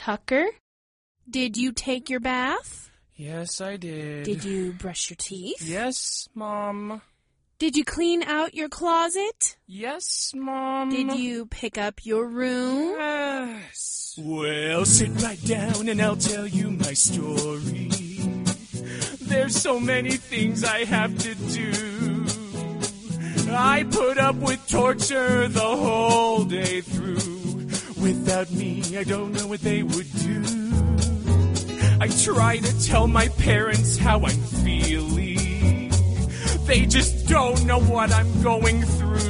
Tucker, did you take your bath? Yes, I did. Did you brush your teeth? Yes, Mom. Did you clean out your closet? Yes, Mom. Did you pick up your room? Yes. Well, sit right down and I'll tell you my story. There's so many things I have to do. I put up with torture the whole day through. Without me, I don't know what they would do. I try to tell my parents how I'm feeling. They just don't know what I'm going through.